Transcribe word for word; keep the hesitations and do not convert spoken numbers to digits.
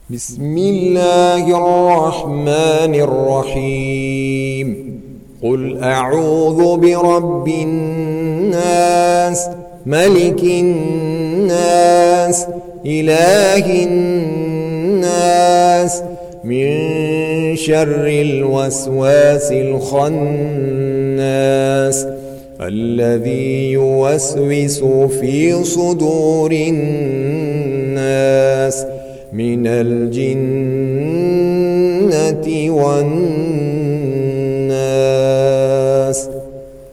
بسم الله الرحمن الرحيم قل أعوذ برب الناس ملك الناس إله الناس من شر الوسواس الخناس الذي يوسوس في صدور الناس من الجنة والناس.